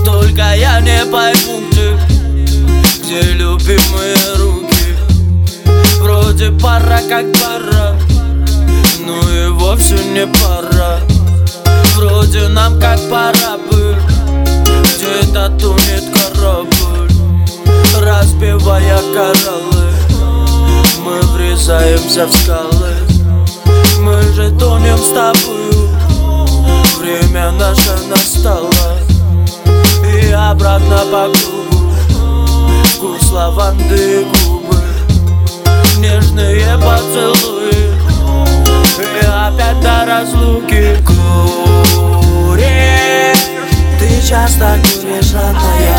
Только я не пойму, где любимые руки. Вроде пора как пора, но и вовсе не пора. Вроде нам как пора бы, где-то тонет корабль, разбивая кораллы. Мы врезаемся в скалы, мы же тонем с тобою. Время наше настало, и обратно по кругу. Вкус лаванды и губы, нежные поцелуи, и опять до разлуки. Куришь, ты часто куришь, родная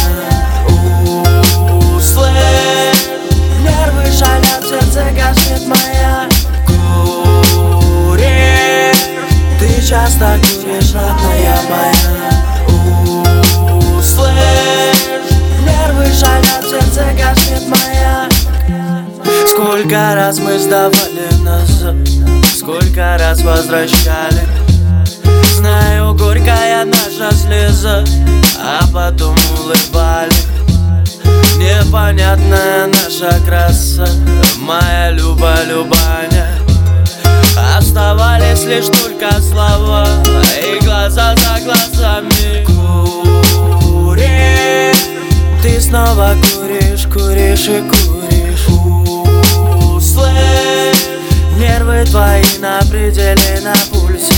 моя. Услышь, нервы шалят, сердце гаснет моя. Куришь, ты часто куришь, родная моя. Услышь, нервы шалят, сердце гаснет моя. Сколько раз мы сдавали назад, сколько раз возвращали. Знаю, горькая наша слеза, а потом улыбали. Непонятная наша краса, моя Люба-Любаня. Оставались лишь только слова и глаза за глазами. Куришь, ты снова куришь, куришь и куришь. Услышь, нервы твои на пределе, на пульсе.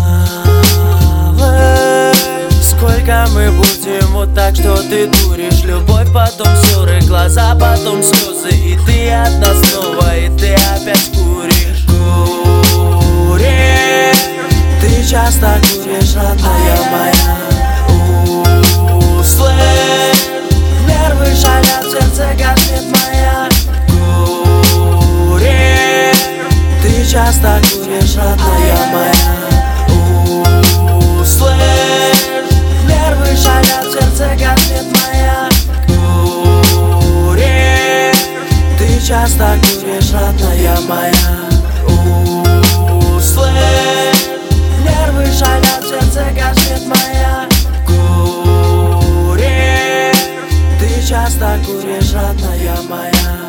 Малыш, сколько мы будем вот так, что ты дуришь? Любовь, потом ссоры, глаза, потом слезы, и ты одна снова, и ты опять куришь. Куришь, ты часто куришь, родная моя. Услышь, нервы шалят, сердце гаснет моя. Куришь, ты часто куришь, родная моя. Услышь, нервы шалят, сердце гаснет моя. Куришь, ты часто куришь, родная моя. Услышь, нервы шалят, сердце гаснет моя. Куришь, ты часто куришь, родная моя.